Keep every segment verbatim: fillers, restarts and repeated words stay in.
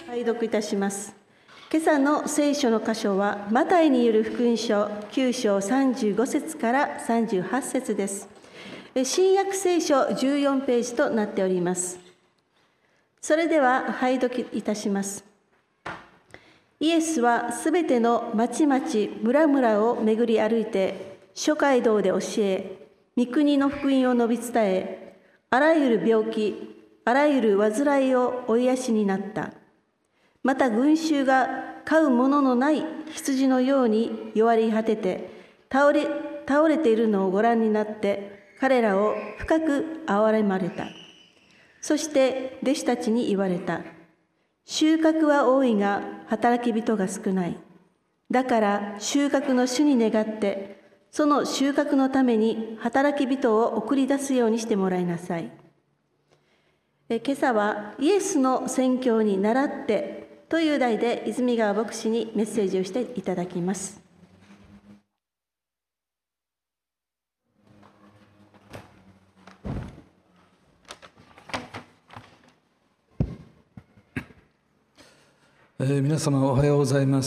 拝読いたします。今朝の聖書の箇所は、マタイによる福音書きゅう章さんじゅうご節からさんじゅうはち節です。新約聖書じゅうよんページとなっております。それでは拝読いたします。イエスはすべての町々村々を巡り歩いて、諸街道で教え、御国の福音を述び伝え、あらゆる病気、あらゆる患いをお癒しになった。また群衆が飼うもののない羊のように弱り果てて倒れ、倒れているのをご覧になって、彼らを深く憐れまれた。そして弟子たちに言われた。収穫は多いが働き人が少ない。だから収穫の主に願って、その収穫のために働き人を送り出すようにしてもらいなさい。え今朝はイエスの宣教に倣ってという題で泉川牧師にメッセージをしていただきます。 えー、皆様おはようございます。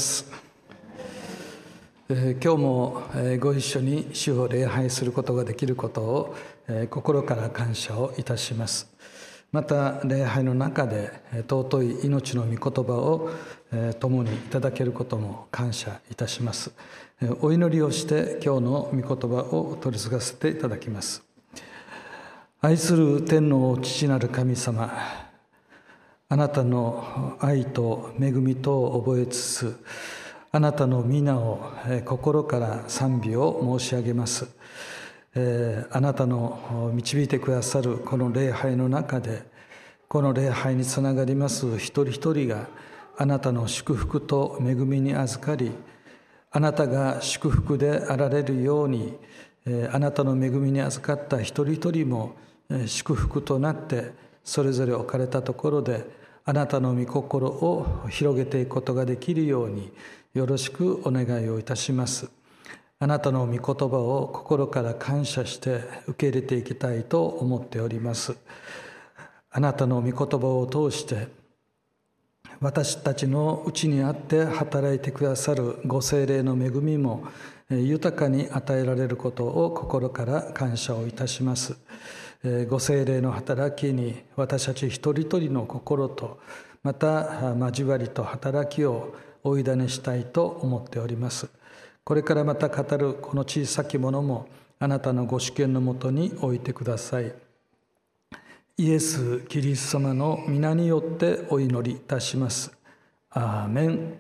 えー、今日も、えー、ご一緒に主を礼拝することができることを、えー、心から感謝をいたします。また礼拝の中で尊い命の御言葉を共にいただけることも感謝いたします。お祈りをして今日の御言葉を取り継がせていただきます。愛する天の父なる神様、あなたの愛と恵みとを覚えつつ、あなたの皆を心から賛美を申し上げます。えー、あなたの導いてくださるこの礼拝の中で、この礼拝につながります一人一人があなたの祝福と恵みに預かり、あなたが祝福であられるように、えー、あなたの恵みに預かった一人一人も祝福となって、それぞれ置かれたところであなたの御心を広げていくことができるようによろしくお願いをいたします。あなたの御言葉を心から感謝して受け入れていきたいと思っております。あなたの御言葉を通して私たちのうちにあって働いてくださるご聖霊の恵みも豊かに与えられることを心から感謝をいたします。ご聖霊の働きに私たち一人一人の心とまた交わりと働きをお委ねしたいと思っております。これからまた語るこの小さきものもあなたのご主権のもとに置いてください。イエス・キリスト様の皆によってお祈りいたします。アーメン。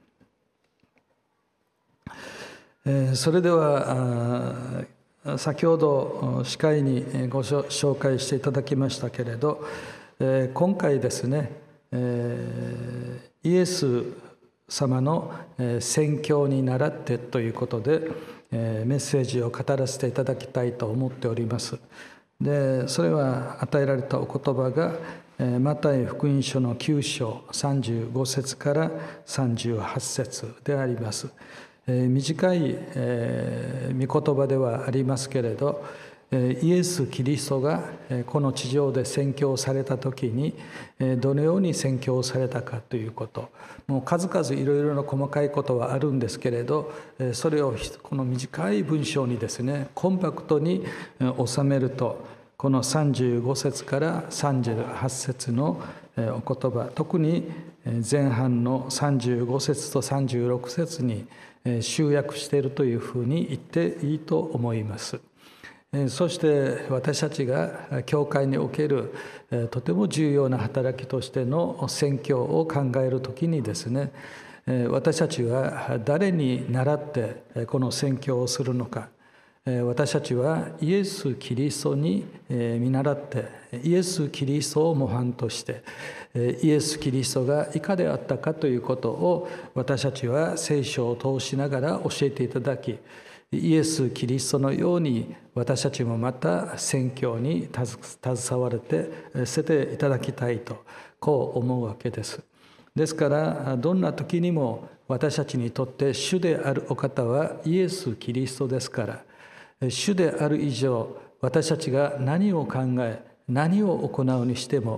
えー、それでは先ほど司会にご紹介していただきましたけれど、えー、今回ですね、えー、イエス様の宣教に倣ってということでメッセージを語らせていただきたいと思っております。で、それは与えられたお言葉がマタイ福音書のきゅう章さんじゅうご節からさんじゅうはち節であります。短い御言葉ではありますけれど、イエス・キリストがこの地上で宣教された時にどのように宣教されたかということ、もう数々いろいろな細かいことはあるんですけれど、それをこの短い文章にですねコンパクトに収めると、このさんじゅうご節からさんじゅうはち節のお言葉、特に前半のさんじゅうご節とさんじゅうろく節に集約しているというふうに言っていいと思います。そして私たちが教会におけるとても重要な働きとしての宣教を考えるときにですね、私たちは誰に倣ってこの宣教をするのか。私たちはイエス・キリストに見習ってイエス・キリストを模範としてイエス・キリストがいかであったかということを私たちは聖書を通しながら教えていただき、イエス・キリストのように私たちもまた宣教に携われてせていただきたいとこう思うわけです。ですからどんな時にも私たちにとって主であるお方はイエス・キリストですから、主である以上私たちが何を考え何を行うにしても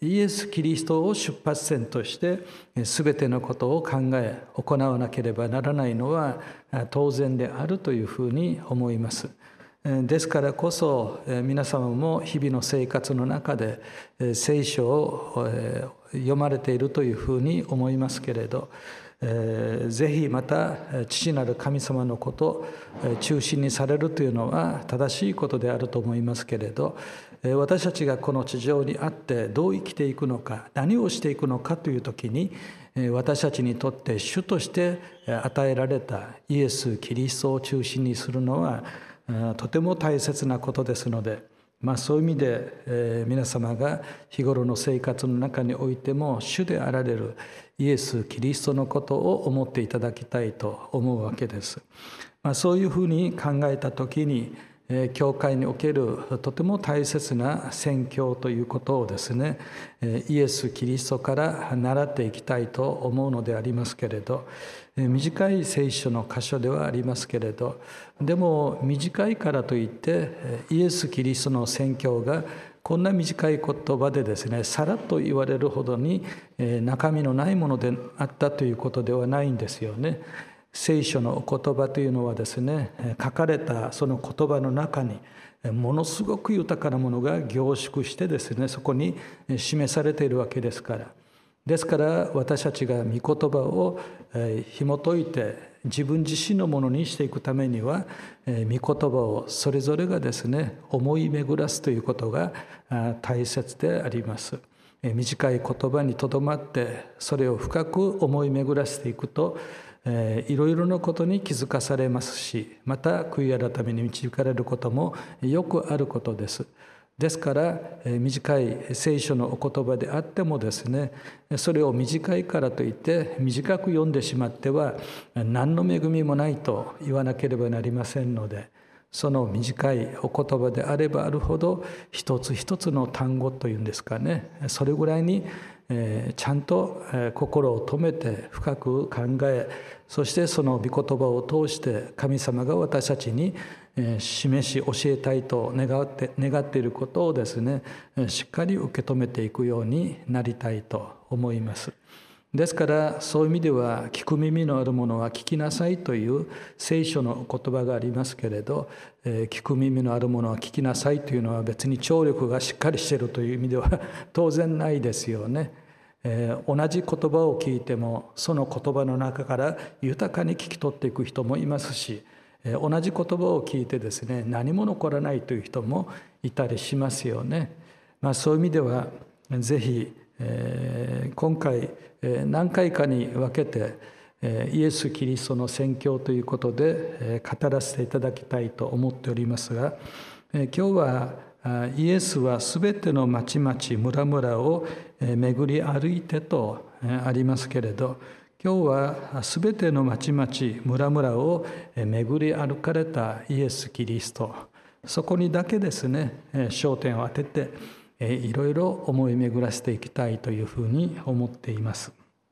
イエス・キリストを出発点として全てのことを考え行わなければならないのは当然であるというふうに思います。ですからこそ皆様も日々の生活の中で聖書を読まれているというふうに思いますけれど、ぜひまた父なる神様のことを中心にされるというのは正しいことであると思いますけれど、私たちがこの地上にあってどう生きていくのか、何をしていくのかという時に、私たちにとって主として与えられたイエス・キリストを中心にするのはとても大切なことですので、まあ、そういう意味で、えー、皆様が日頃の生活の中においても主であられるイエス・キリストのことを思っていただきたいと思うわけです。まあ、そういうふうに考えた時に、えー、教会におけるとても大切な宣教ということをですね、えー、イエス・キリストから習っていきたいと思うのでありますけれど、短い聖書の箇所ではありますけれど、でも短いからといってイエス・キリストの宣教がこんな短い言葉でですね、さらっと言われるほどに中身のないものであったということではないんですよね。聖書のお言葉というのはですね、書かれたその言葉の中にものすごく豊かなものが凝縮してですね、そこに示されているわけですから。ですから私たちが御言葉を紐解いて自分自身のものにしていくためには、御言葉をそれぞれがですね思い巡らすということが大切であります。短い言葉にとどまってそれを深く思い巡らせていくと、いろいろなことに気づかされますし、また悔い改めに導かれることもよくあることです。ですから短い聖書のお言葉であってもですね、それを短いからといって短く読んでしまっては何の恵みもないと言わなければなりませんので、その短いお言葉であればあるほど一つ一つの単語というんですかね、それぐらいにちゃんと心を止めて深く考え、そしてその御言葉を通して神様が私たちに示し教えたいと願って願っていることをですね、しっかり受け止めていくようになりたいと思います。ですからそういう意味では聞く耳のあるものは聞きなさいという聖書の言葉がありますけれど、聞く耳のあるものは聞きなさいというのは別に聴力がしっかりしているという意味では当然ないですよね。えー、同じ言葉を聞いてもその言葉の中から豊かに聞き取っていく人もいますし、えー、同じ言葉を聞いてですね何も残らないという人もいたりしますよね。まあ、そういう意味ではぜひ、えー、今回、えー、何回かに分けて、えー、イエス・キリストの宣教ということで、えー、語らせていただきたいと思っておりますが、えー、今日はイエスはすべての町々村々を巡り歩いてとありますけれど、今日はすべての町々村々を巡り歩かれたイエス・キリスト、そこにだけですね焦点を当てていろいろ思い巡らせていきたいというふうに思っています。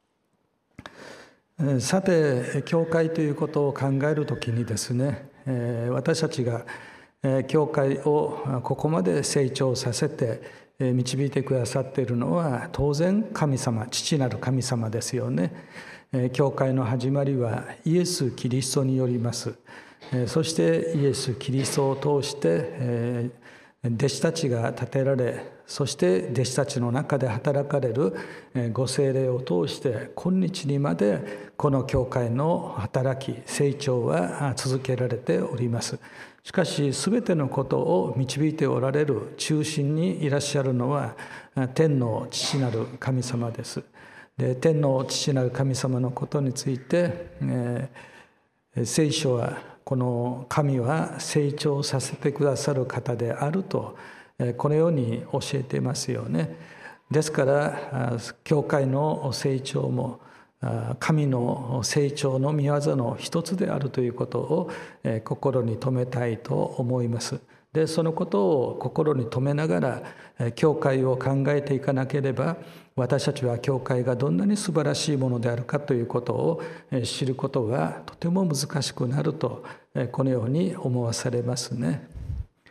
さて、教会ということを考えるときにですね、私たちが教会をここまで成長させて導いてくださっているのは当然神様、父なる神様ですよね。教会の始まりはイエス・キリストによります。そしてイエス・キリストを通して弟子たちが立てられ、そして弟子たちの中で働かれるご聖霊を通して今日にまでこの教会の働き、成長は続けられております。しかしすべてのことを導いておられる中心にいらっしゃるのは天の父なる神様です。で、天の父なる神様のことについて、えー、聖書はこの神は成長させてくださる方であるとこのように教えていますよね。ですから教会の成長も神の成長の御業の一つであるということを心に留めたいと思います。で、そのことを心に留めながら教会を考えていかなければ、私たちは教会がどんなに素晴らしいものであるかということを知ることがとても難しくなるとこのように思わされますね。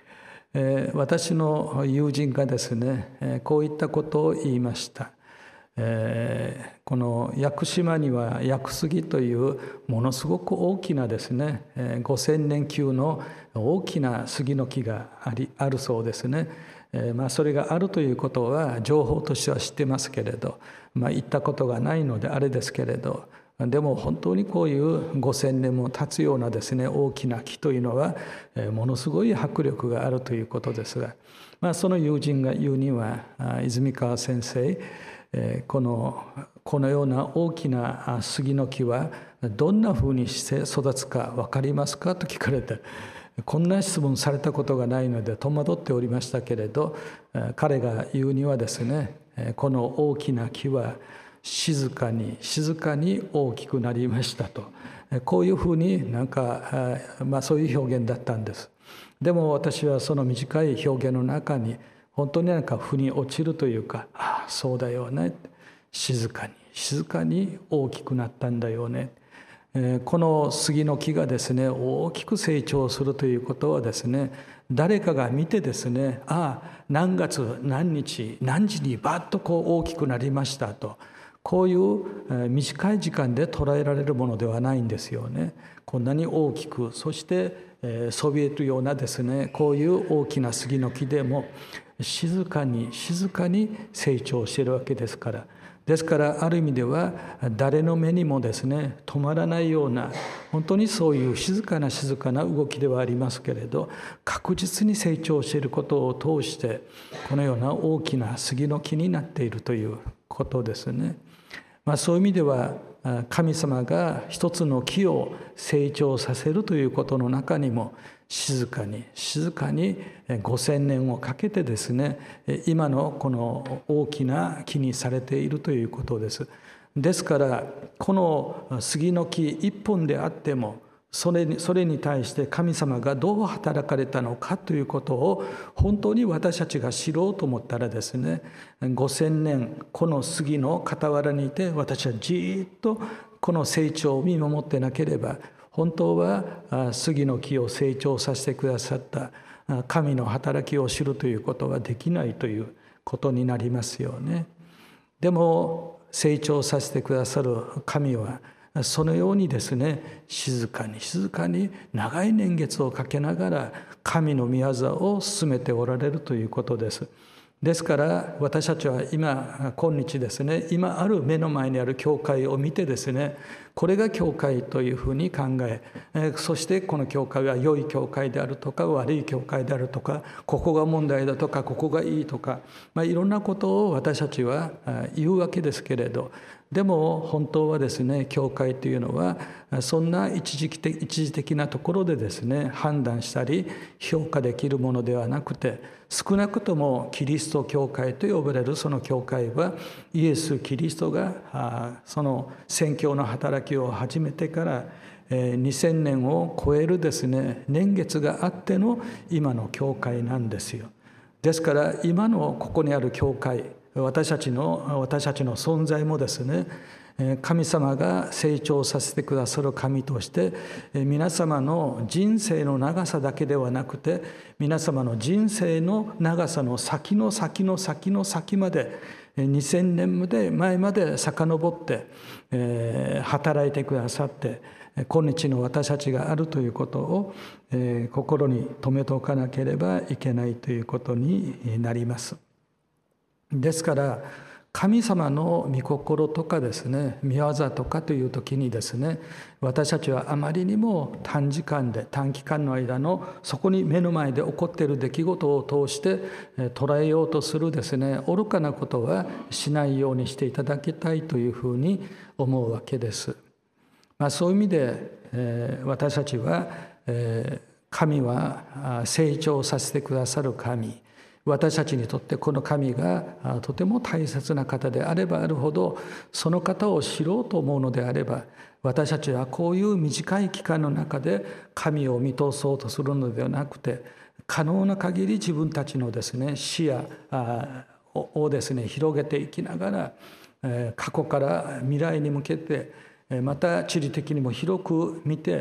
えー、私の友人がですね、えー、こういったことを言いました。えー、この屋久島には屋久杉というものすごく大きなですね、えー、ごせんねん級の大きな杉の木がありあるそうですね。えーまあ、それがあるということは情報としては知ってますけれど、まあ、行ったことがないのであれですけれど、でも本当にこういうごせんねんも経つようなですね大きな木というのはものすごい迫力があるということですが、まあ、その友人が言うには、泉川先生、このこのような大きな杉の木はどんなふうにして育つか分かりますかと聞かれて、こんな質問されたことがないので戸惑っておりましたけれど、彼が言うにはですね、この大きな木は静かに静かに大きくなりましたと、こういうふうになんか、まあ、そういう表現だったんです。でも私はその短い表現の中に本当になんか腑に落ちるというか、ああそうだよね、静かに静かに大きくなったんだよね。この杉の木がですね大きく成長するということはですね、誰かが見てですね、ああ何月何日何時にバッとこう大きくなりましたと、こういう短い時間で捉えられるものではないんですよね。こんなに大きく、そしてそびえるようなですねこういう大きな杉の木でも静かに静かに成長しているわけですから。ですからある意味では誰の目にもですね止まらないような、本当にそういう静かな静かな動きではありますけれど、確実に成長していることを通してこのような大きな杉の木になっているということですね。まあ、そういう意味では神様が一つの木を成長させるということの中にも静かに静かにごせんねんをかけてですね、今のこの大きな木にされているということです。ですからこの杉の木一本であってもそれに、それに対して神様がどう働かれたのかということを本当に私たちが知ろうと思ったらですね、ごせんねんこの杉の傍らにいて私はじっとこの成長を見守ってなければ、本当は杉の木を成長させてくださった神の働きを知るということはできないということになりますよね。でも成長させてくださる神はそのようにですね、静かに静かに長い年月をかけながら神の御業を進めておられるということです。ですから私たちは今今日ですね、今ある目の前にある教会を見てですね、これが教会というふうに考え、そしてこの教会は良い教会であるとか悪い教会であるとか、ここが問題だとかここがいいとか、まあ、いろんなことを私たちは言うわけですけれど、でも本当はですね、教会というのはそんな一時的、一時的なところでですね判断したり評価できるものではなくて、少なくともキリスト教会と呼ばれるその教会はイエス・キリストがその宣教の働きを始めてからにせんねんを超えるですね年月があっての今の教会なんですよ。ですから今のここにある教会、私たちの私たちの存在もですね、神様が成長させてくださる神として皆様の人生の長さだけではなくて、皆様の人生の長さの先の先の先の先までにせんねんまで前まで遡って働いてくださって、今日の私たちがあるということを心に留めておかなければいけないということになります。ですから神様の御心とかですね、御業とかという時にですね、私たちはあまりにも短時間で短期間の間のそこに目の前で起こっている出来事を通して捉えようとするですね愚かなことはしないようにしていただきたいというふうに思うわけです。まあ、そういう意味で、えー、私たちは、えー、神は成長させてくださる神、私たちにとってこの神がとても大切な方であればあるほど、その方を知ろうと思うのであれば、私たちはこういう短い期間の中で神を見通そうとするのではなくて、可能な限り自分たちのですね視野をですね広げていきながら、過去から未来に向けてまた地理的にも広く見て、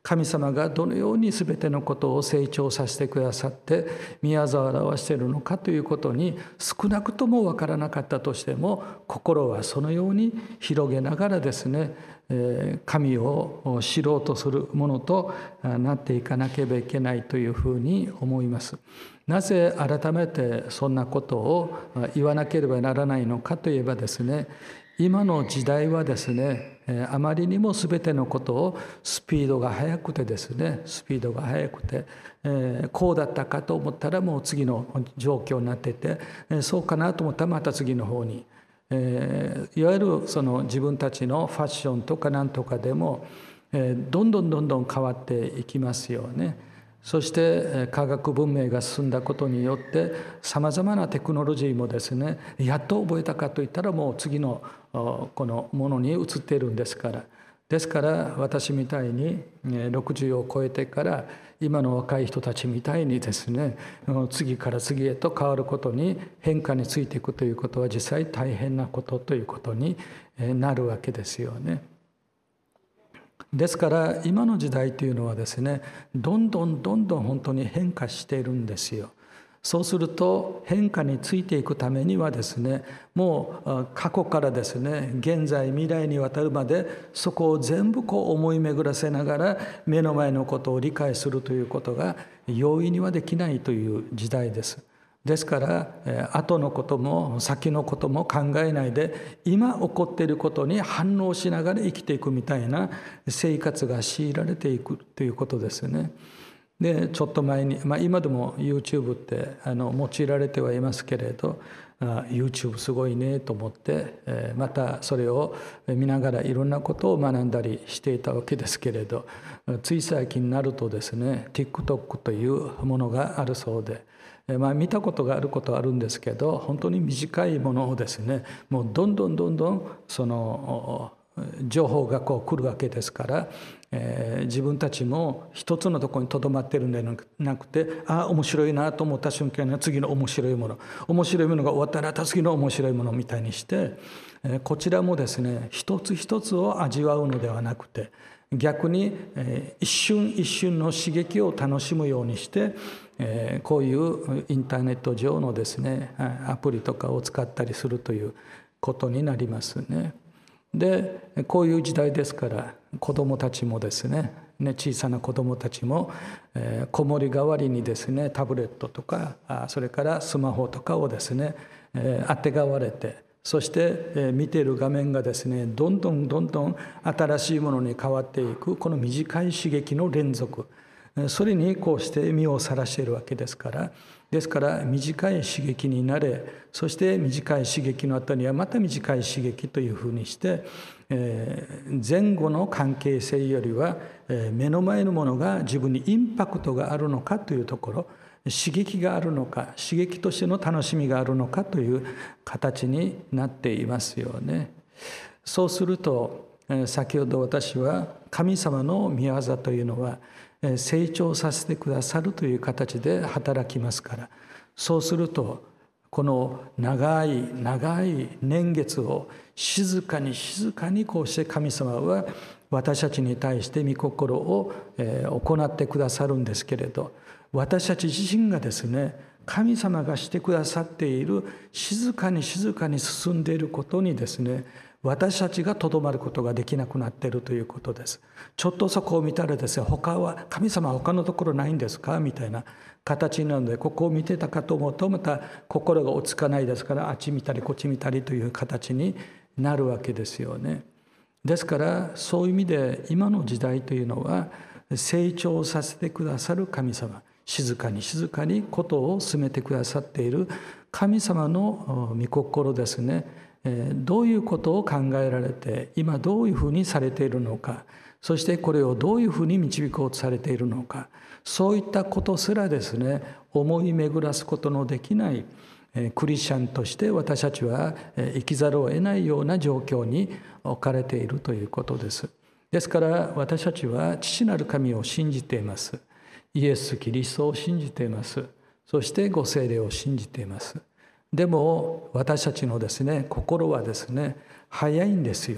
神様がどのように全てのことを成長させてくださって宮沢を表しているのかということに少なくとも分からなかったとしても、心はそのように広げながらですね、神を知ろうとするものとなっていかなければいけないというふうに思います。なぜ改めてそんなことを言わなければならないのかといえばですね、今の時代はですね、あまりにも全てのことをスピードが速くてですね、スピードが速くて、えー、こうだったかと思ったらもう次の状況になっていて、えー、そうかなと思ったらまた次の方に、えー、いわゆるその自分たちのファッションとかなんとかでも、えー、どんどんどんどん変わっていきますよね。そして科学文明が進んだことによってさまざまなテクノロジーもですね、やっと覚えたかといったらもう次のこのものに移っているんですから。ですから私みたいにろくじゅうを超えてから今の若い人たちみたいにですね、次から次へと変わることに変化についていくということは実際大変なことということになるわけですよね。ですから今の時代というのはですね、どんどんどんどん本当に変化しているんですよ。そうすると変化についていくためにはですね、もう過去からですね、現在未来にわたるまでそこを全部こう思い巡らせながら目の前のことを理解するということが容易にはできないという時代です。ですから後のことも先のことも考えないで今起こっていることに反応しながら生きていくみたいな生活が強いられていくということですね。でちょっと前に、まあ、今でも YouTube ってあの用いられてはいますけれど、あ YouTube すごいねと思って、えー、またそれを見ながらいろんなことを学んだりしていたわけですけれど、つい最近になるとですね TikTok というものがあるそうで、まあ、見たことがあることはあるんですけど、本当に短いものをですね、もうどんどんどんどんその情報がこう来るわけですから、えー、自分たちも一つのところにとどまってるんではなくて、ああ面白いなと思った瞬間には次の面白いもの、面白いものが終わったら次の面白いものみたいにして、えー、こちらもですね一つ一つを味わうのではなくて、逆に、えー、一瞬一瞬の刺激を楽しむようにして、えー、こういうインターネット上のですねアプリとかを使ったりするということになりますね。でこういう時代ですから子どもたちもですね、ね小さな子どもたちも、えー、子守代わりにですねタブレットとかあそれからスマホとかをですね、えー、あてがわれて、そして、えー、見ている画面がですねどんどんどんどん新しいものに変わっていく、この短い刺激の連続、それにこうして身をさらしているわけですから、ですから短い刺激になれ、そして短い刺激の後にはまた短い刺激というふうにして、えー、前後の関係性よりは、えー、目の前のものが自分にインパクトがあるのかというところ、刺激があるのか、刺激としての楽しみがあるのかという形になっていますよね。そうすると、えー、先ほど私は神様の御業というのは成長させてくださるという形で働きますから、そうするとこの長い長い年月を静かに静かにこうして神様は私たちに対して御心を行ってくださるんですけれど、私たち自身がですね神様がしてくださっている静かに静かに進んでいることにですね、私たちがとどまることができなくなっているということです。ちょっとそこを見たらですね、他は神様は他のところないんですかみたいな形なので、ここを見てたかと思うとまた心が落ち着かないですから、あっち見たりこっち見たりという形になるわけですよね。ですからそういう意味で今の時代というのは成長させてくださる神様、静かに静かにことを進めてくださっている神様の御心ですね。どういうことを考えられて今どういうふうにされているのか、そしてこれをどういうふうに導こうとされているのか、そういったことすらですね思い巡らすことのできないクリスチャンとして私たちは生きざるを得ないような状況に置かれているということです。ですから私たちは父なる神を信じています。イエス・キリストを信じています。そしてご聖霊を信じています。でも私たちのですね心はですね早いんですよ。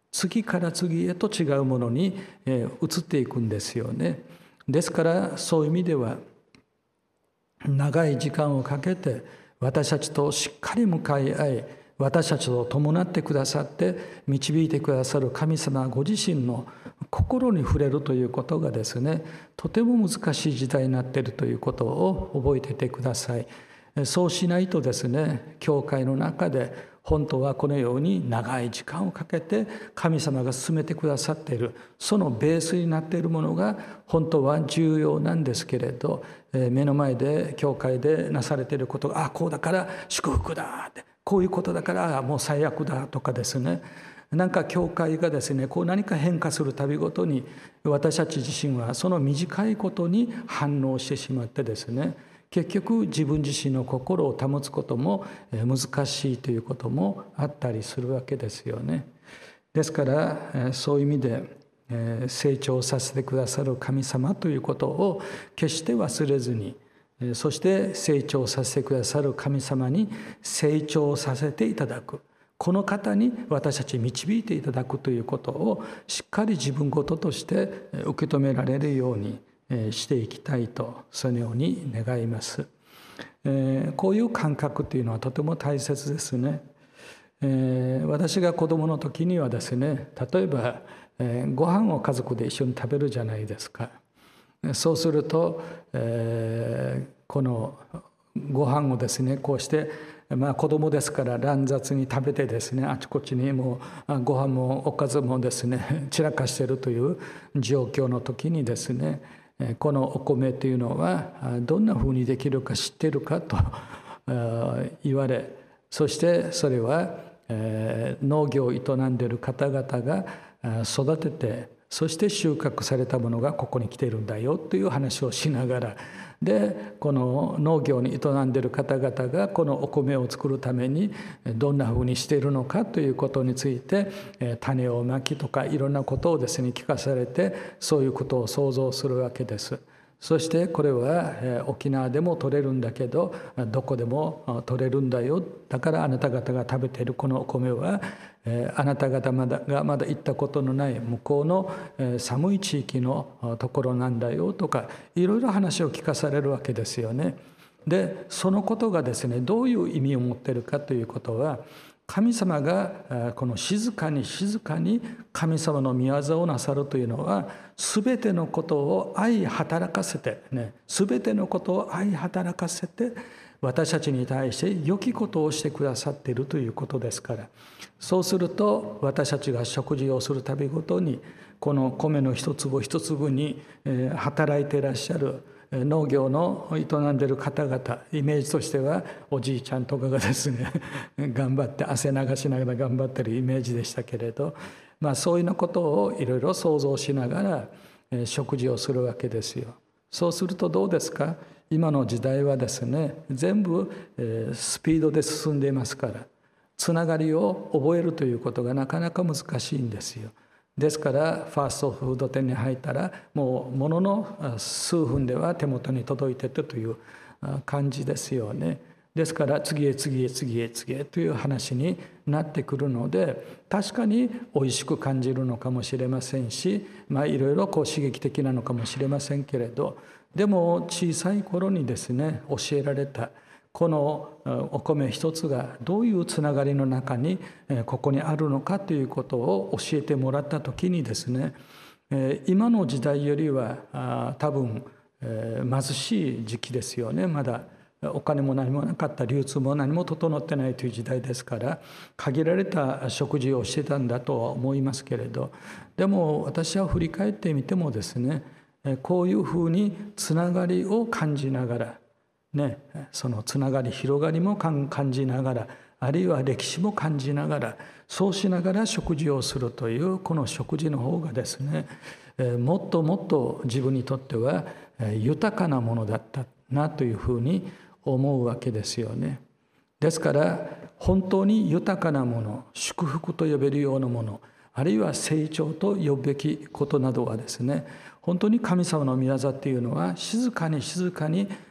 次から次へと違うものに移っていくんですよね。ですからそういう意味では長い時間をかけて私たちとしっかり向かい合い、私たちと伴ってくださって導いてくださる神様ご自身の心に触れるということがですね、とても難しい時代になっているということを覚えていてください。そうしないとですね、教会の中で本当はこのように長い時間をかけて神様が進めてくださっている、そのベースになっているものが本当は重要なんですけれど、目の前で教会でなされていることが、あこうだから祝福だって、こういうことだからもう最悪だとかですね、なんか教会がですね、こう何か変化するたびごとに私たち自身はその短いことに反応してしまってですね、結局自分自身の心を保つことも難しいということもあったりするわけですよね。ですからそういう意味で成長させてくださる神様ということを決して忘れずに、そして成長させてくださる神様に成長させていただく、この方に私たち導いていただくということをしっかり自分事として受け止められるようにしていきたいと、そのように願います。えー、こういう感覚というのはとても大切ですね。えー、私が子どもの時にはですね、例えば、えー、ご飯を家族で一緒に食べるじゃないですか。そうすると、えー、このご飯をですね、こうしてまあ子供ですから乱雑に食べてですね、あちこちにもうご飯もおかずもですね散らかしているという状況の時にですね、このお米というのはどんなふうにできるか知っているかと言われ、そしてそれは農業を営んでいる方々が育てて、そして収穫されたものがここに来ているんだよという話をしながら、でこの農業に営んでいる方々がこのお米を作るためにどんなふうにしているのかということについて、種をまきとかいろんなことをですね聞かされて、そういうことを想像するわけです。そしてこれは沖縄でも取れるんだけどどこでも取れるんだよ、だからあなた方が食べているこのお米はあなた方がまだ行ったことのない向こうの寒い地域のところなんだよとか、いろいろ話を聞かされるわけですよね。でそのことがですね、どういう意味を持っているかということは、神様がこの静かに静かに神様の御業をなさるというのは、すべてのことを愛働かせてね、すべてのことを愛働かせて私たちに対して良きことをしてくださっているということですから、そうすると私たちが食事をするたびごとにこの米の一粒一粒に働いていらっしゃる農業の営んでいる方々、イメージとしてはおじいちゃんとかがですね頑張って汗流しながら頑張っているイメージでしたけれど、まあ、そういうようなことをいろいろ想像しながら食事をするわけですよ。そうするとどうですか、今の時代はですね、全部スピードで進んでいますから、つながりを覚えるということがなかなか難しいんですよ。ですからファーストフード店に入ったらもうものの数分では手元に届いているという感じですよね。ですから次へ次へ次へ次へという話になってくるので、確かにおいしく感じるのかもしれませんし、まあいろいろこう刺激的なのかもしれませんけれど、でも小さい頃にですね教えられたこのお米一つがどういうつながりの中にここにあるのかということを教えてもらった時にですね、今の時代よりは多分貧しい時期ですよね。まだお金も何もなかった、流通も何も整ってないという時代ですから、限られた食事をしてたんだとは思いますけれど、でも私は振り返ってみてもですね、こういうふうにつながりを感じながらね、そのつながり広がりも感じながら、あるいは歴史も感じながら、そうしながら食事をするというこの食事の方がですね、もっともっと自分にとっては豊かなものだったなというふうに思うわけですよね。ですから本当に豊かなもの、祝福と呼べるようなもの、あるいは成長と呼ぶべきことなどはですね、本当に神様の御業っていうのは静かに静かに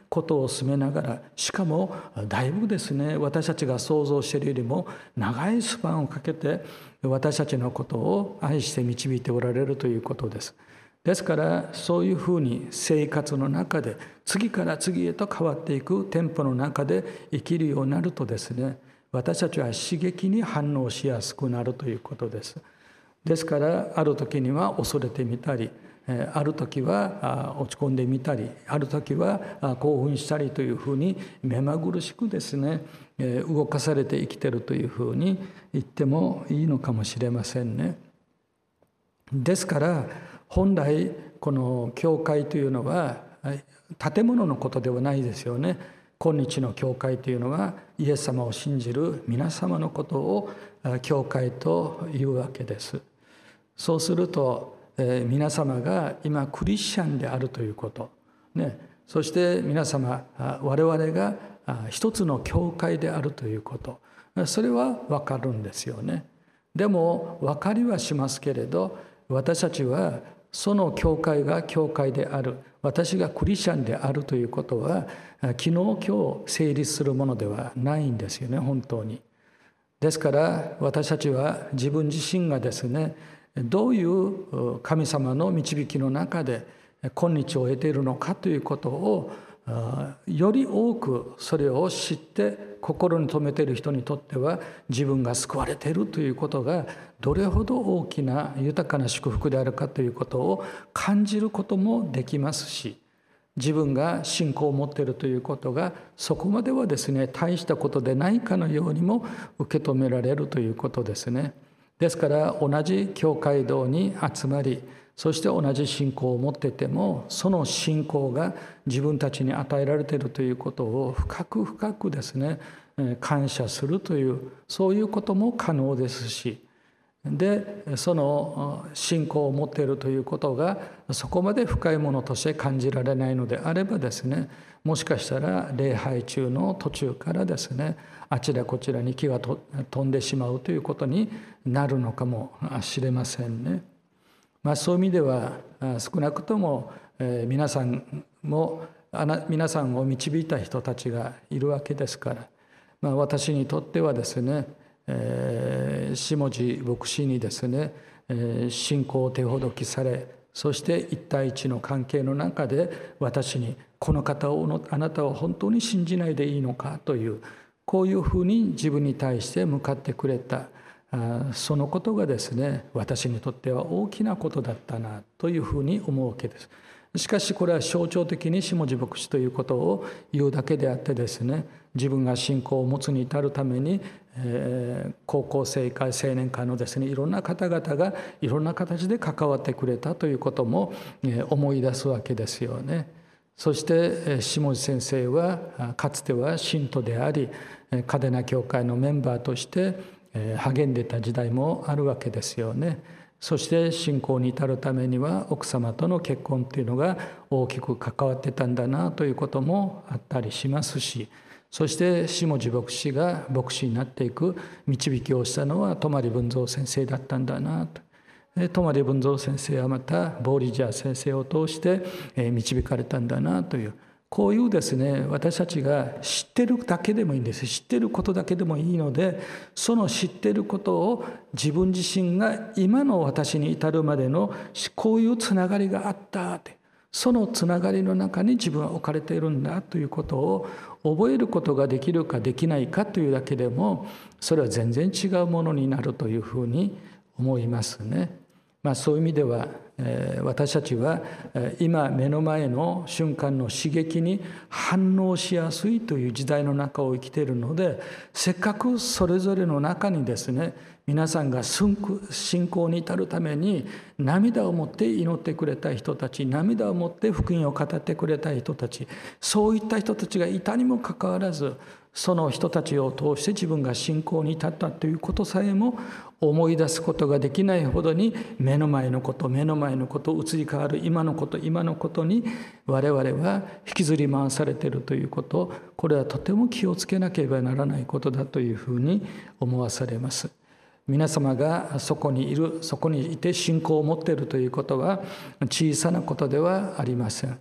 ことを進めながら、しかもだいぶですね、私たちが想像しているよりも長いスパンをかけて私たちのことを愛して導いておられるということです。ですからそういうふうに生活の中で次から次へと変わっていくテンポの中で生きるようになるとですね、私たちは刺激に反応しやすくなるということです。ですからある時には恐れてみたり、ある時は落ち込んでみたり、ある時は興奮したりというふうに目まぐるしくですね、動かされて生きているというふうに言ってもいいのかもしれませんね。ですから本来この教会というのは建物のことではないですよね。今日の教会というのはイエス様を信じる皆様のことを教会というわけです。そうすると、えー、皆様が今クリスチャンであるということ、ね、そして皆様我々が一つの教会であるということ、それは分かるんですよね。でも分かりはしますけれど、私たちはその教会が教会である、私がクリスチャンであるということは昨日今日成立するものではないんですよね、本当に。ですから私たちは自分自身がですね、どういう神様の導きの中で今日を得ているのかということをより多くそれを知って心に留めている人にとっては、自分が救われているということがどれほど大きな豊かな祝福であるかということを感じることもできますし、自分が信仰を持っているということがそこまではですね大したことでないかのようにも受け止められるということですね。ですから同じ教会堂に集まり、そして同じ信仰を持っていても、その信仰が自分たちに与えられているということを深く深くですね感謝するという、そういうことも可能ですし、でその信仰を持っているということがそこまで深いものとして感じられないのであればですね、もしかしたら礼拝中の途中からですね、あちらこちらに気が飛んでしまうということになるのかもしれませんね。まあ、そういう意味では少なくとも皆さんも皆さんを導いた人たちがいるわけですから、まあ、私にとってはですね、えー、下地牧師にですね、えー、信仰を手ほどきされ、そして一対一の関係の中で私にこの方をあなたを本当に信じないでいいのかという、こういうふうに自分に対して向かってくれた、そのことがですね私にとっては大きなことだったなというふうに思うわけです。しかしこれは象徴的に下地牧師ということを言うだけであってですね、自分が信仰を持つに至るために、えー、高校生か青年会のですねいろんな方々がいろんな形で関わってくれたということも、えー、思い出すわけですよね。そして下地先生はかつては信徒であり、嘉手納教会のメンバーとして励んでいた時代もあるわけですよね。そして信仰に至るためには奥様との結婚というのが大きく関わってたんだなということもあったりしますし、そして下地牧師が牧師になっていく導きをしたのは泊文蔵先生だったんだなと。泊文蔵先生はまたボーリジャー先生を通して導かれたんだなという、こういうですね私たちが知ってるだけでもいいんです。知ってることだけでもいいので、その知ってることを自分自身が今の私に至るまでのこういうつながりがあったって、そのつながりの中に自分は置かれているんだということを覚えることができるかできないかというだけでも、それは全然違うものになるというふうに思いますね。まあ、そういう意味では、えー、私たちは今目の前の瞬間の刺激に反応しやすいという時代の中を生きているので、せっかくそれぞれの中にですね皆さんが信仰に至るために涙を持って祈ってくれた人たち、涙を持って福音を語ってくれた人たち、そういった人たちがいたにもかかわらず、その人たちを通して自分が信仰に至ったということさえも思い出すことができないほどに、目の前のこと目の前のこと移り変わる今のこと今のことに我々は引きずり回されているということ、これはとても気をつけなければならないことだというふうに思わされます。皆様がそこにいる、そこにいて信仰を持っているということは小さなことではありません。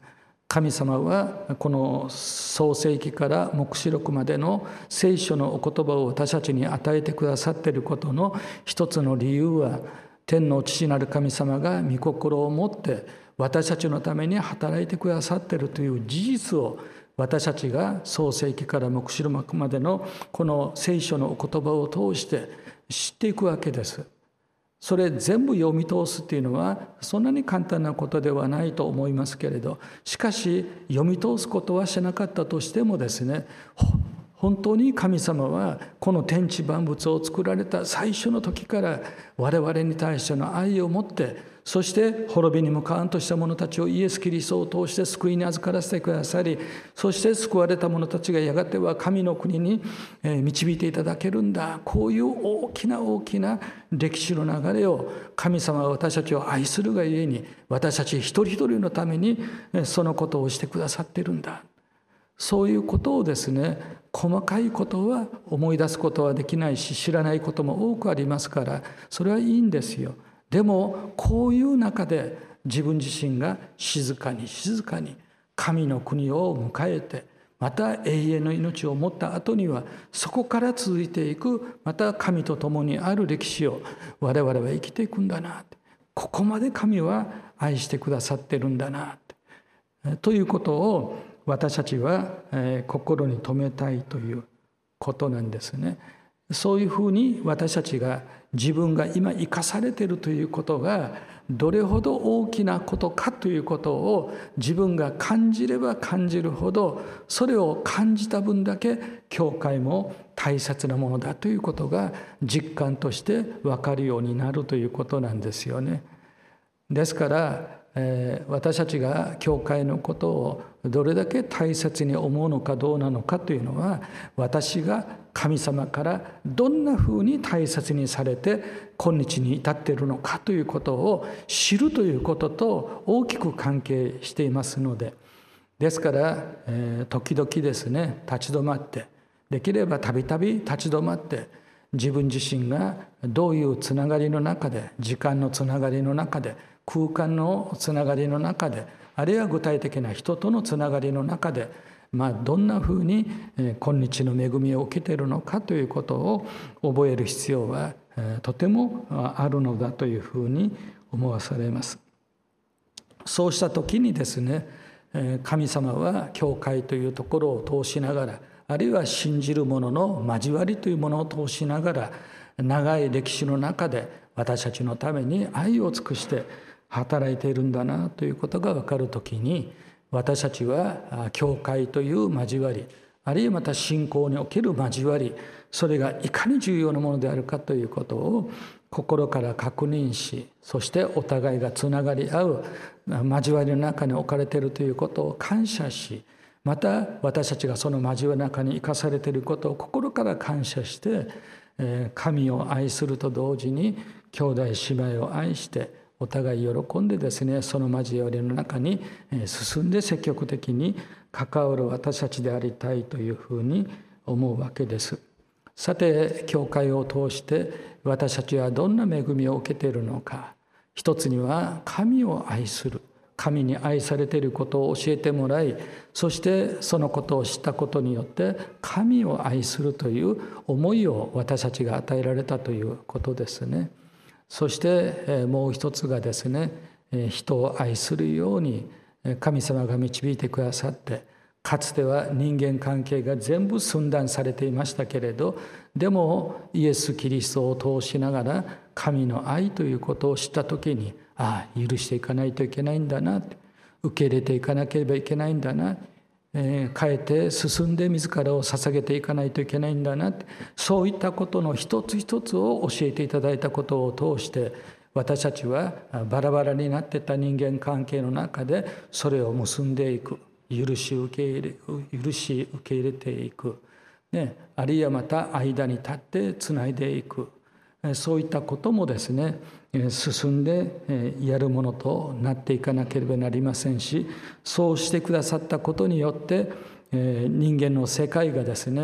神様はこの創世記から黙示録までの聖書のお言葉を私たちに与えてくださっていることの一つの理由は、天の父なる神様が御心を持って私たちのために働いてくださっているという事実を、私たちが創世記から黙示録までのこの聖書のお言葉を通して知っていくわけです。それ全部読み通すっていうのはそんなに簡単なことではないと思いますけれど、しかし読み通すことはしなかったとしてもですね、本当に神様はこの天地万物を作られた最初の時から我々に対しての愛を持って、そして滅びに向かわんとした者たちをイエス・キリストを通して救いに預からせてくださり、そして救われた者たちがやがては神の国に導いていただけるんだ。こういう大きな大きな歴史の流れを神様は私たちを愛するがゆえに、私たち一人一人のためにそのことをしてくださっているんだ。そういうことをですね、細かいことは思い出すことはできないし、知らないことも多くありますから、それはいいんですよ。でもこういう中で自分自身が静かに静かに神の国を迎えて、また永遠の命を持った後にはそこから続いていく、また神と共にある歴史を我々は生きていくんだな、ここまで神は愛してくださってるんだなということを私たちは心に留めたいということなんですね。そういうふうに私たちが自分が今生かされているということがどれほど大きなことかということを自分が感じれば感じるほど、それを感じた分だけ教会も大切なものだということが実感として分かるようになるということなんですよね。ですから、えー、私たちが教会のことをどれだけ大切に思うのかどうなのかというのは、私が神様からどんなふうに大切にされて今日に至っているのかということを知るということと大きく関係していますので、ですから、えー、時々ですね、立ち止まって、できればたびたび立ち止まって、自分自身がどういうつながりの中で、時間のつながりの中で、空間のつながりの中で、あるいは具体的な人とのつながりの中で、まあ、どんなふうに今日の恵みを受けているのかということを覚える必要はとてもあるのだというふうに思わされます。そうした時にですね、神様は教会というところを通しながら、あるいは信じる者の交わりというものを通しながら、長い歴史の中で私たちのために愛を尽くして働いているんだなということが分かるときに、私たちは教会という交わり、あるいはまた信仰における交わり、それがいかに重要なものであるかということを心から確認し、そしてお互いがつながり合う交わりの中に置かれているということを感謝し、また私たちがその交わりの中に生かされていることを心から感謝して、神を愛すると同時に兄弟姉妹を愛してお互い喜んでですね、その交わりの中に進んで積極的に関わる私たちでありたいというふうに思うわけです。さて、教会を通して私たちはどんな恵みを受けているのか。一つには神を愛する、神に愛されていることを教えてもらい、そしてそのことを知ったことによって神を愛するという思いを私たちが与えられたということですね。そしてもう一つがですね、人を愛するように神様が導いてくださって、かつては人間関係が全部寸断されていましたけれど、でもイエス・キリストを通しながら神の愛ということを知った時に、ああ、許していかないといけないんだな、受け入れていかなければいけないんだな、えー、変えて進んで自らを捧げていかないといけないんだな、そういったことの一つ一つを教えていただいたことを通して、私たちはバラバラになっていた人間関係の中でそれを結んでいく、許し受け入れ、許し受け入れていく、ね、あるいはまた間に立ってつないでいく、そういったこともですね、進んでやるものとなっていかなければなりませんし、そうしてくださったことによって人間の世界がですね、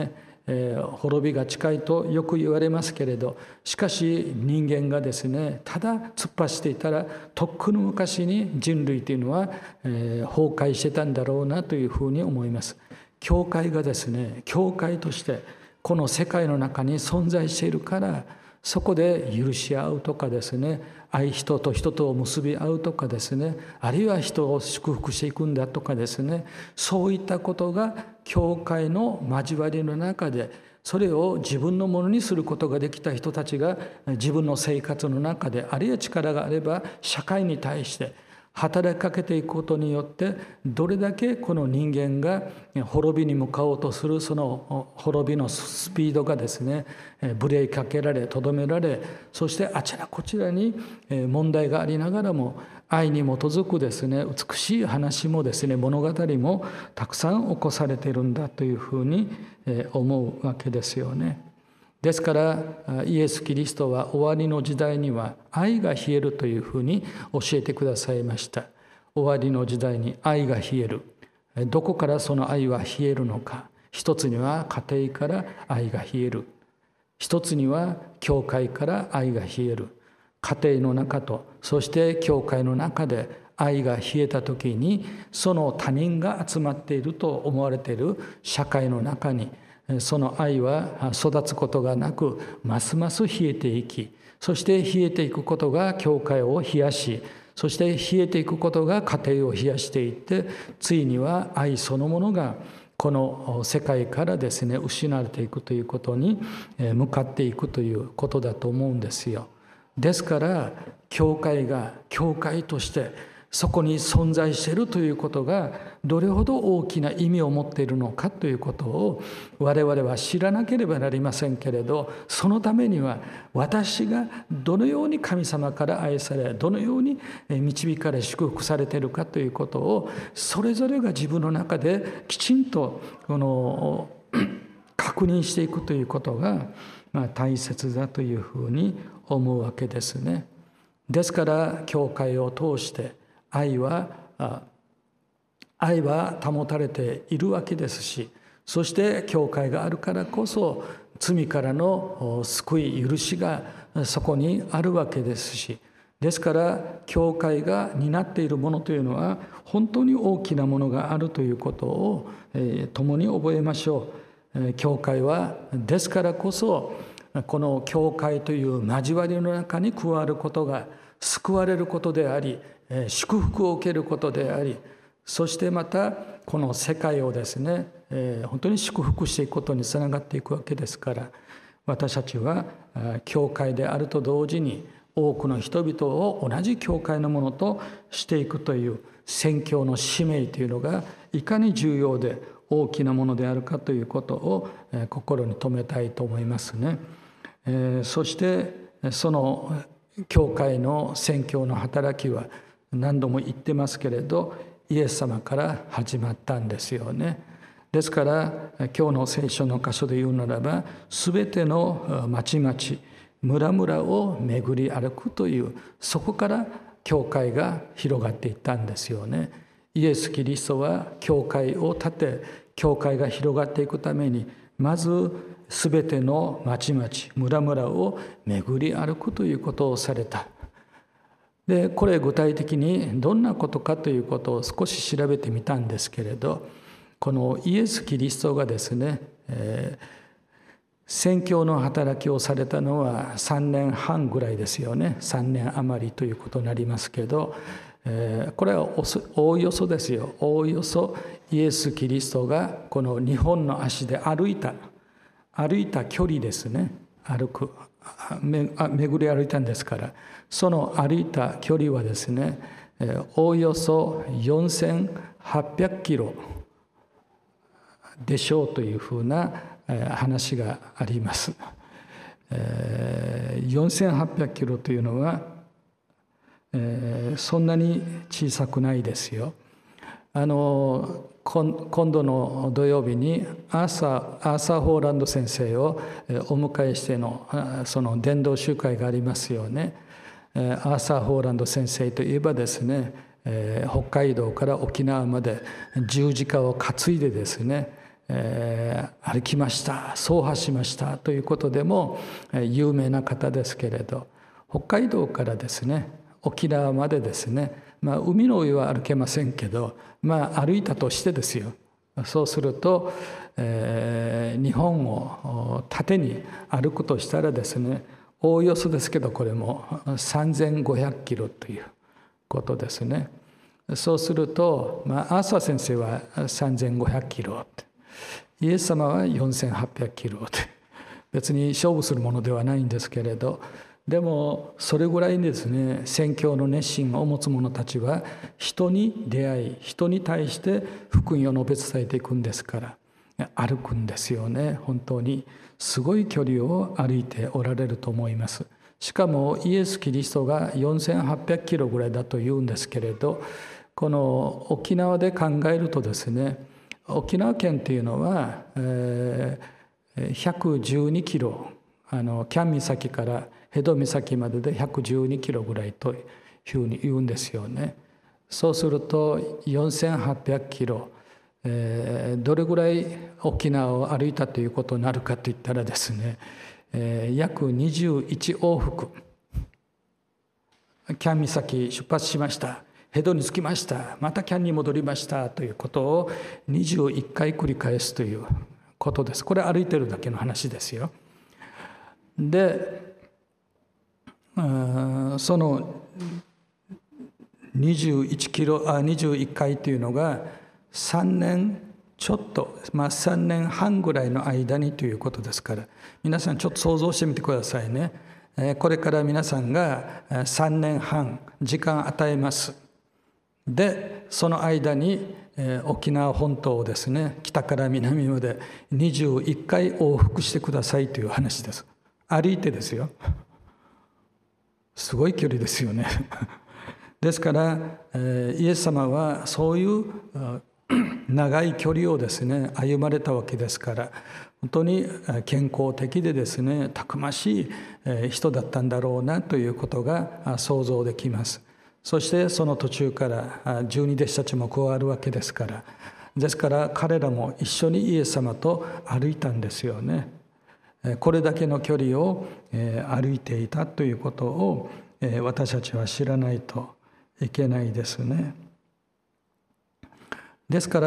えー、滅びが近いとよく言われますけれど、しかし人間がですねただ突っ走っていたら、とっくの昔に人類というのは、えー、崩壊してたんだろうなというふうに思います。教会がですね教会としてこの世界の中に存在しているから、そこで許し合うとかですね、愛人と人とを結び合うとかですね、あるいは人を祝福していくんだとかですね、そういったことが教会の交わりの中で、それを自分のものにすることができた人たちが、自分の生活の中で、あるいは力があれば社会に対して働きかけていくことによって、どれだけこの人間が滅びに向かおうとするその滅びのスピードがですねブレーキかけられ、とどめられ、そしてあちらこちらに問題がありながらも、愛に基づくですね美しい話もですね物語もたくさん起こされているんだというふうに思うわけですよね。ですからイエス・キリストは終わりの時代には愛が冷えるというふうに教えてくださいました。終わりの時代に愛が冷える。どこからその愛は冷えるのか。一つには家庭から愛が冷える。一つには教会から愛が冷える。家庭の中と、そして教会の中で愛が冷えた時に、その他人が集まっていると思われている社会の中に、その愛は育つことがなく、ますます冷えていき、そして冷えていくことが教会を冷やし、そして冷えていくことが家庭を冷やしていって、ついには愛そのものがこの世界からですね失われていくということに向かっていくということだと思うんですよ。ですから教会が教会としてそこに存在しているということがどれほど大きな意味を持っているのかということを我々は知らなければなりませんけれど、そのためには私がどのように神様から愛され、どのように導かれ祝福されているかということを、それぞれが自分の中できちんとこの確認していくということがまあ大切だというふうに思うわけですね。ですから教会を通して愛は愛は保たれているわけですし、そして教会があるからこそ罪からの救い許しがそこにあるわけですし、ですから教会が担っているものというのは本当に大きなものがあるということを共に覚えましょう。教会はですからこそ、この教会という交わりの中に加わることが救われることであり、祝福を受けることであり、そしてまたこの世界をですね本当に祝福していくことにつながっていくわけですから、私たちは教会であると同時に多くの人々を同じ教会のものとしていくという宣教の使命というのがいかに重要で大きなものであるかということを心に留めたいと思いますね。そしてその教会の宣教の働きは何度も言ってますけれど、イエス様から始まったんですよね。ですから今日の聖書の箇所で言うならば、すべての町々村々を巡り歩くという、そこから教会が広がっていったんですよね。イエス・キリストは教会を建て、教会が広がっていくためにまずすべての町々村々を巡り歩くということをされた。でこれ具体的にどんなことかということを少し調べてみたんですけれど、このイエス・キリストがですね、えー、宣教の働きをされたのはさんねんはんぐらいですよね。さんねん余りということになりますけど、えー、これはおおよそですよ。おおよそイエス・キリストがこのにほんの足で歩いた歩いた距離ですね。歩くめ巡り歩いたんですから、その歩いた距離はですね、おおよそよんせんはっぴゃくキロでしょうというふうな話があります。よんせんはっぴゃくキロというのはそんなに小さくないですよ。あの今度の土曜日にアーサー、アーサー・ホーランド先生をお迎えしてのその伝道集会がありますよね。アーサー・ホーランド先生といえばですね、北海道から沖縄まで十字架を担いでですね、 えー、歩きました走破しましたということでも有名な方ですけれど、北海道からですね沖縄までですね、まあ、海の上は歩けませんけど、まあ、歩いたとしてですよ、そうすると、えー、日本を縦に歩くとしたらですね、おおよそですけどこれもさんぜんごひゃくキロということですね。そうすると、まあ、アーサー先生はさんぜんごひゃくキロ、イエス様はよんせんはっぴゃくキロ、別に勝負するものではないんですけれど、でもそれぐらいですね、宣教の熱心を持つ者たちは人に出会い、人に対して福音を述べ伝えていくんですから、歩くんですよね。本当にすごい距離を歩いておられると思います。しかもイエス・キリストがよんせんはっぴゃくキロぐらいだというんですけれど、この沖縄で考えるとですね、沖縄県というのは、えー、ひゃくじゅうにキロ、あの喜屋武岬から辺戸岬まででひゃくじゅうにキロぐらいというふうに言うんですよね。そうするとよんせんはっぴゃくキロ、えー、どれぐらい沖縄を歩いたということになるかといったらですね、えー、約にじゅういち往復、喜屋武岬出発しました、辺戸に着きました、また喜屋に戻りましたということをにじゅういっかい繰り返すということです。これ歩いてるだけの話ですよ。で、そのにじゅういちキロ、あ、にじゅういっかいというのがさんねんちょっと、まあ、さんねんはんぐらいの間にということですから、皆さんちょっと想像してみてくださいね。これから皆さんがさんねんはん時間与えます。でその間に沖縄本島をですね、北から南までにじゅういっかい往復してくださいという話です。歩いてですよ。すごい距離ですよね。ですからイエス様はそういう長い距離をですね歩まれたわけですから、本当に健康的でですねたくましい人だったんだろうなということが想像できます。そしてその途中から十二弟子たちも加わるわけですから、ですから彼らも一緒にイエス様と歩いたんですよね。これだけの距離を歩いていたということを私たちは知らないといけないですね。ですから、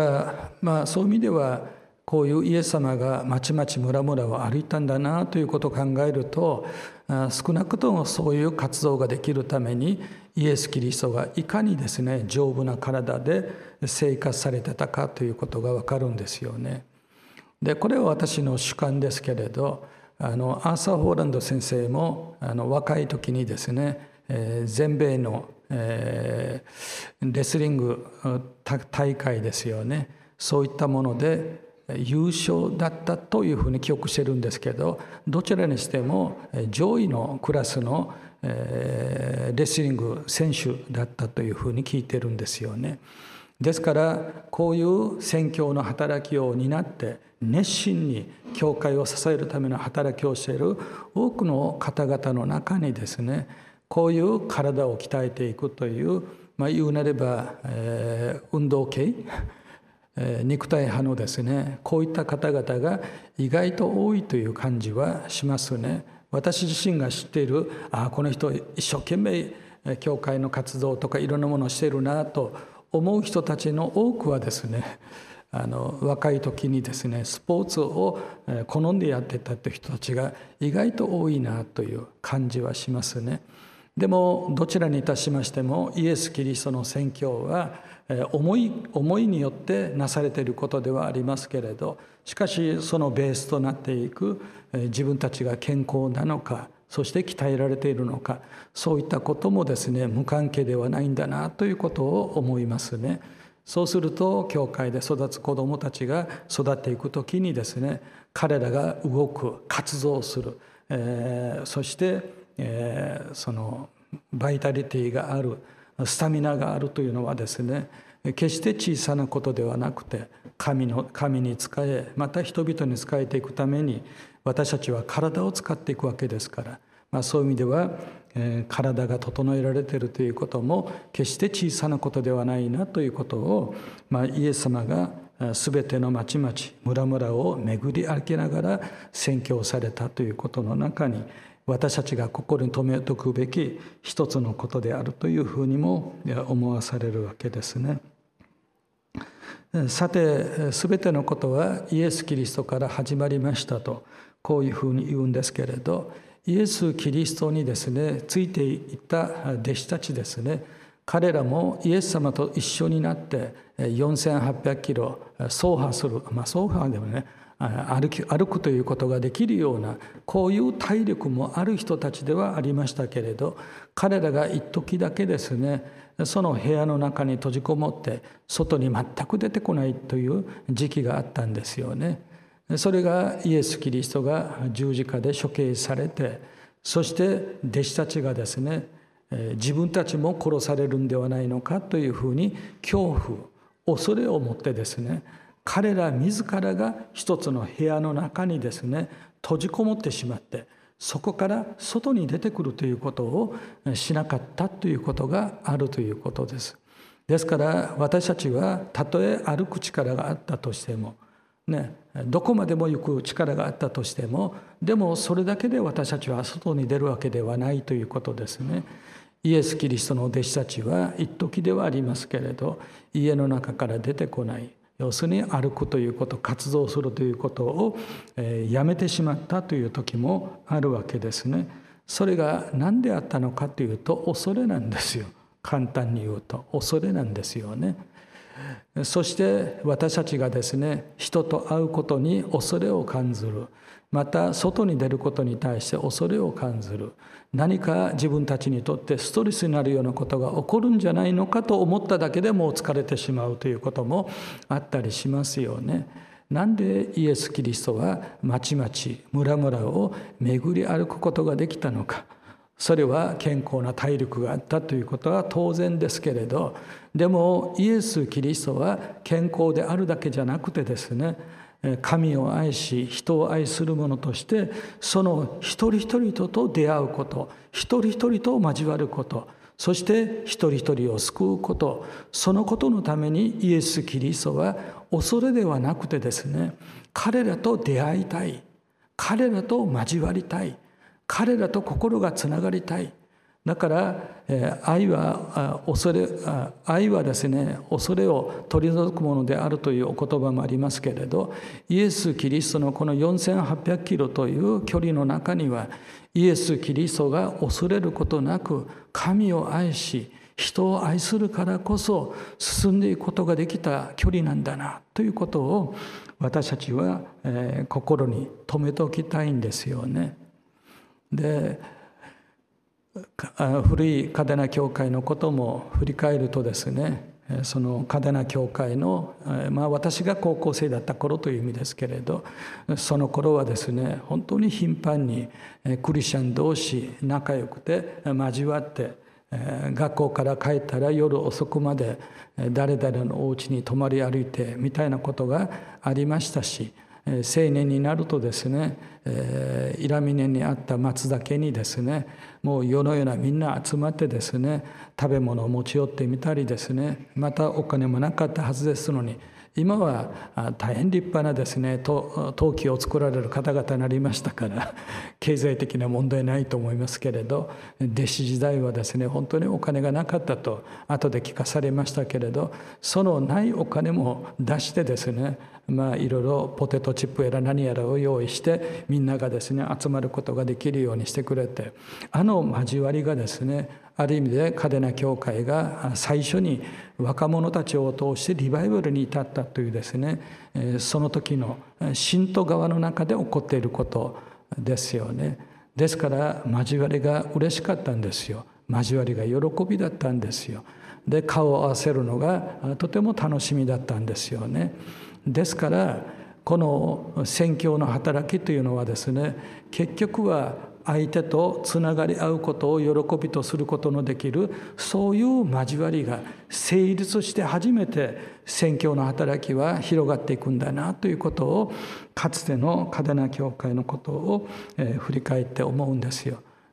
まあ、そういう意味ではこういうイエス様がまちまち村々を歩いたんだなということを考えると、少なくともそういう活動ができるためにイエス・キリストがいかにですね丈夫な体で生活されてたかということが分かるんですよね。でこれは私の主観ですけれど、あのアーサー・ホーランド先生もあの若い時にですね、えー、全米の、えー、レスリング大会ですよね、そういったもので優勝だったというふうに記憶してるんですけど、どちらにしても上位のクラスの、えー、レスリング選手だったというふうに聞いてるんですよね。ですからこういう宣教の働きを担って熱心に教会を支えるための働きをしている多くの方々の中にですね、こういう体を鍛えていくという、まあ、言うなれば、えー、運動系、えー、肉体派のですね、こういった方々が意外と多いという感じはしますね。私自身が知っている、ああこの人一生懸命教会の活動とかいろんなものをしているなと思う人たちの多くはですね、あの若い時にですねスポーツを好んでやってたという人たちが意外と多いなという感じはしますね。でもどちらにいたしましてもイエス・キリストの宣教は思い、思いによってなされていることではありますけれど、しかしそのベースとなっていく自分たちが健康なのか、そして鍛えられているのか、そういったこともですね無関係ではないんだなということを思いますね。そうすると教会で育つ子どもたちが育っていくときにですね、彼らが動く活動する、えー、そして、えー、そのバイタリティがある、スタミナがあるというのはですね、決して小さなことではなくて、神の神に仕え、また人々に仕えていくために私たちは体を使っていくわけですから、まあ、そういう意味では、えー、体が整えられているということも決して小さなことではないなということを、まあ、イエス様がすべての町々村々を巡り歩きながら宣教されたということの中に、私たちが心に留めておくべき一つのことであるというふうにも思わされるわけですね。さて、すべてのことはイエス・キリストから始まりましたと、こういうふうに言うんですけれど、イエス・キリストにですね、ついていった弟子たちですね、彼らもイエス様と一緒になってよんせんはっぴゃくキロ走破する、まあ、走破でもね、歩き、歩くということができるような、こういう体力もある人たちではありましたけれど、彼らが一時だけですね、その部屋の中に閉じこもって外に全く出てこないという時期があったんですよね。それがイエス・キリストが十字架で処刑されて、そして弟子たちがですね、自分たちも殺されるんではないのかというふうに恐怖、恐れを持ってですね、彼ら自らが一つの部屋の中にですね、閉じこもってしまって、そこから外に出てくるということをしなかったということがあるということです。ですから私たちはたとえ歩く力があったとしても、ね、どこまでも行く力があったとしても、でもそれだけで私たちは外に出るわけではないということですね。イエス・キリストの弟子たちは一時ではありますけれど、家の中から出てこない、要するに歩くということ、活動するということを、えー、やめてしまったという時もあるわけですね。それが何であったのかというと、恐れなんですよ。簡単に言うと恐れなんですよね。そして私たちがですね、人と会うことに恐れを感じる、また外に出ることに対して恐れを感じる、何か自分たちにとってストレスになるようなことが起こるんじゃないのかと思っただけでもう疲れてしまうということもあったりしますよね。なんでイエス・キリストは町々村々を巡り歩くことができたのか。それは健康な体力があったということは当然ですけれど、でもイエス・キリストは健康であるだけじゃなくてですね、神を愛し人を愛する者として、その一人一人とと出会うこと、一人一人と交わること、そして一人一人を救うこと、そのことのためにイエス・キリストは恐れではなくてですね、彼らと出会いたい、彼らと交わりたい、彼らと心がつながりたい。だから、えー、愛は恐れ愛はですね、恐れを取り除くものであるというお言葉もありますけれど、イエス・キリストのこのよんせんはっぴゃくキロという距離の中には、イエス・キリストが恐れることなく神を愛し人を愛するからこそ進んでいくことができた距離なんだなということを私たちは、えー、心に留めておきたいんですよね。で、古い嘉手納教会のことも振り返るとですね、その嘉手納教会の、まあ、私が高校生だった頃という意味ですけれど、その頃はですね、本当に頻繁にクリスチャン同士仲良くて交わって、学校から帰ったら夜遅くまで誰々のお家に泊まり歩いてみたいなことがありましたし、青年になるとですね、えー、伊良峰にあった松岳にですね、もう夜のようなみんな集まってですね、食べ物を持ち寄ってみたりですね、またお金もなかったはずですのに、今は大変立派なですね、陶器を作られる方々になりましたから経済的な問題ないと思いますけれど、弟子時代はですね、本当にお金がなかったと後で聞かされましたけれど、そのないお金も出してですね、まあいろいろポテトチップやら何やらを用意してみんながですね集まることができるようにしてくれて、あの交わりがですね、ある意味で嘉手納教会が最初に若者たちを通してリバイバルに至ったというですね、その時の信徒側の中で起こっていることですよね。ですから交わりが嬉しかったんですよ。交わりが喜びだったんですよ。で、顔を合わせるのがとても楽しみだったんですよね。ですからこの宣教の働きというのはですね、結局は相手とつながり合うことを喜びとすることのできる、そういう交わりが成立して初めて宣教の働きは広がっていくんだなということを、かつての嘉手納教会のことを、えー、振り返って思うんですよ。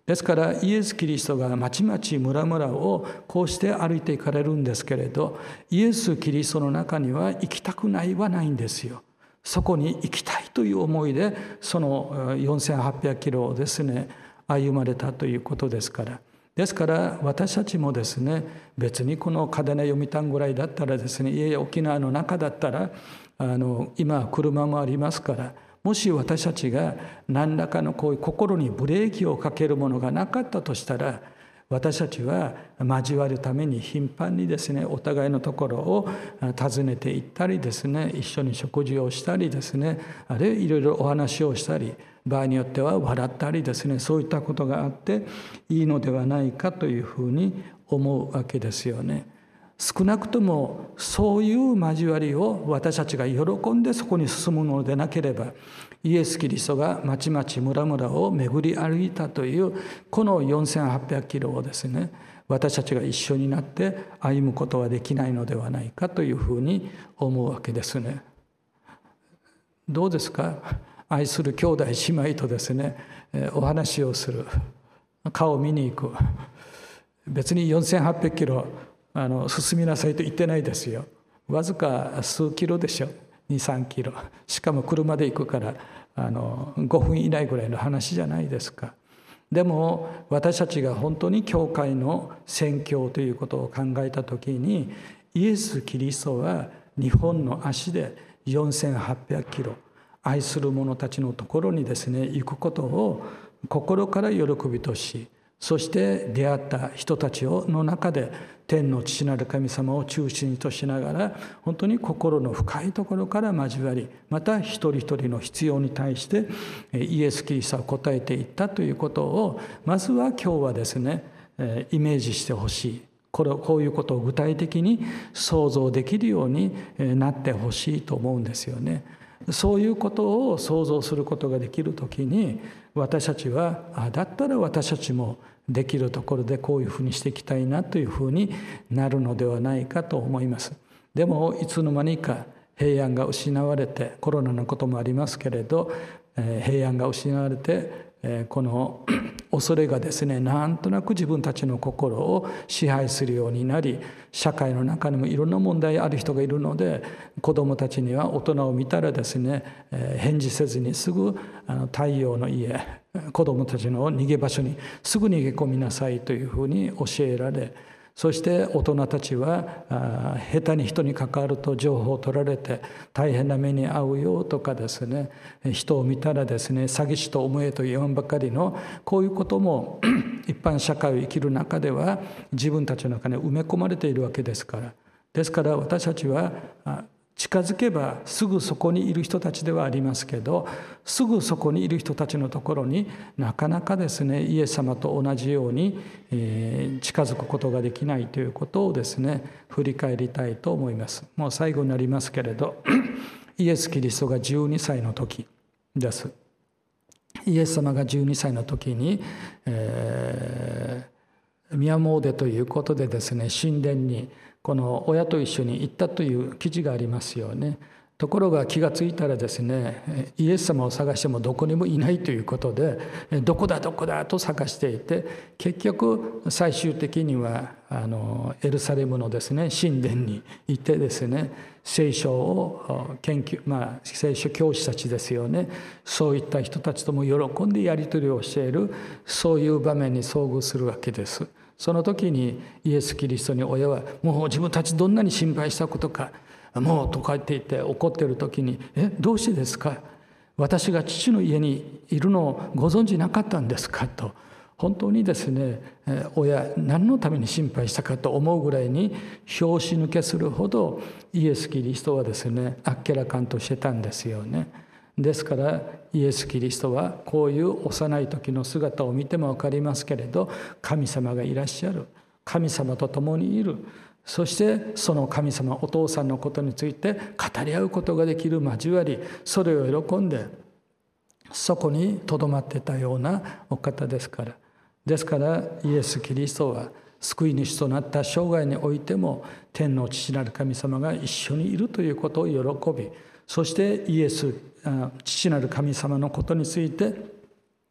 ですからイエス・キリストがまちまち村々をこうして歩いていかれるんですけれど、イエス・キリストの中には行きたくないはないんですよ。そこに行きたいという思いでそのよんせんはっぴゃくキロをですね歩まれたということですから。ですから私たちもですね、別にこの嘉手納読谷ぐらいだったらですね、いえいえ沖縄の中だったらあの今車もありますから、もし私たちが何らかのこういう心にブレーキをかけるものがなかったとしたら、私たちは交わるために頻繁にですねお互いのところを訪ねていったりですね、一緒に食事をしたりですね、あるいはいろいろお話をしたり、場合によっては笑ったりですね、そういったことがあっていいのではないかというふうに思うわけですよね。少なくともそういう交わりを私たちが喜んでそこに進むのでなければ、イエス・キリストがまちまち村々を巡り歩いたというこのよんせんはっぴゃくキロをですね、私たちが一緒になって歩むことはできないのではないかというふうに思うわけですね。どうですか？愛する兄弟姉妹とですねお話をする、顔を見に行く。別によんせんはっぴゃくキロあの進みなさいと言ってないですよ。わずか数キロでしょ、に、さんキロ。しかも車で行くからあのごふん以内ぐらいの話じゃないですか。でも私たちが本当に教会の宣教ということを考えたときに、イエス・キリストは日本の足でよんせんはっぴゃくキロ愛する者たちのところにですね行くことを心から喜びとし、そして出会った人たちの中で天の父なる神様を中心としながら、本当に心の深いところから交わり、また一人一人の必要に対してイエス・キリストは応えていったということを、まずは今日はですねイメージしてほしい。これこういうことを具体的に想像できるようになってほしいと思うんですよね。そういうことを想像することができるときに、私たちはあだったら私たちもできるところでこういうふうにしていきたいなというふうになるのではないかと思います。でもいつの間にか平安が失われて、コロナのこともありますけれど、平安が失われて、この恐れがですねなんとなく自分たちの心を支配するようになり、社会の中にもいろんな問題ある人がいるので、子どもたちには大人を見たらですね返事せずにすぐあの太陽の家、子どもたちの逃げ場所にすぐ逃げ込みなさいというふうに教えられ、そして大人たちは下手に人に関わると情報を取られて大変な目に遭うよとかですね、人を見たらですね詐欺師と思えと言わんばかりのこういうことも一般社会を生きる中では自分たちの中に埋め込まれているわけですから。ですから私たちは近づけばすぐそこにいる人たちではありますけど、すぐそこにいる人たちのところになかなかですねイエス様と同じように近づくことができないということをですね振り返りたいと思います。もう最後になりますけれど、イエス・キリストがじゅうにさいの時です。イエス様がじゅうにさいの時に、えー、宮詣ということでですね神殿にこの親と一緒に行ったという記事がありますよね。ところが気がついたらですねイエス様を探してもどこにもいないということで、どこだどこだと探していて、結局最終的にはあのエルサレムのですね神殿に行ってですね聖書を研究、まあ聖書教師たちですよね、そういった人たちとも喜んでやり取りをしている、そういう場面に遭遇するわけです。その時にイエス・キリストに親はもう自分たちどんなに心配したことか、もうとか言っていて怒っている時に、えどうしてですか、私が父の家にいるのをご存じなかったんですかと、本当にですね親何のために心配したかと思うぐらいに拍子抜けするほどイエス・キリストはですねあっけらかんとしてたんですよね。ですからイエス・キリストはこういう幼い時の姿を見ても分かりますけれど、神様がいらっしゃる、神様と共にいる、そしてその神様お父さんのことについて語り合うことができる交わり、それを喜んでそこにとどまってたようなお方ですから。ですからイエス・キリストは救い主となった生涯においても天の父なる神様が一緒にいるということを喜び、そしてイエス父なる神様のことについて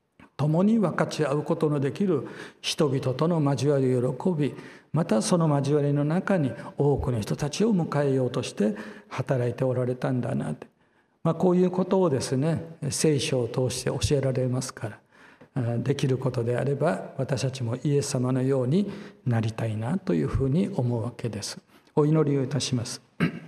共に分かち合うことのできる人々との交わりを喜び、またその交わりの中に多くの人たちを迎えようとして働いておられたんだなって、まあ、こういうことをですね、聖書を通して教えられますから、できることであれば私たちもイエス様のようになりたいなというふうに思うわけです。お祈りをいたします。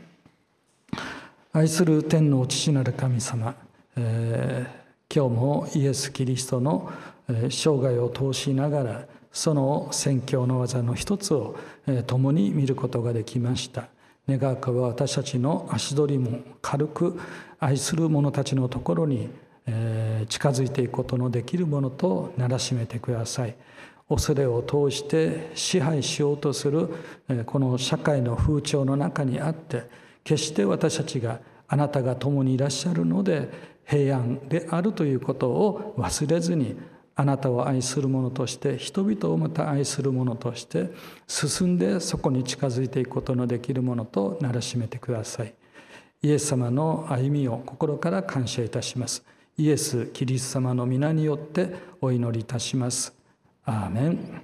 愛する天の父なる神様、えー今日もイエス・キリストの生涯を通しながら、その宣教の技の一つを共に見ることができました。願わくは私たちの足取りも軽く、愛する者たちのところに近づいていくことのできるものとならしめてください。恐れを通して支配しようとするこの社会の風潮の中にあって、決して私たちがあなたが共にいらっしゃるので平安であるということを忘れずに、あなたを愛する者として、人々をまた愛する者として進んで、そこに近づいていくことのできるものとならしめてください。イエス様の歩みを心から感謝いたします。イエス・キリスト様の皆によってお祈りいたします。アーメン。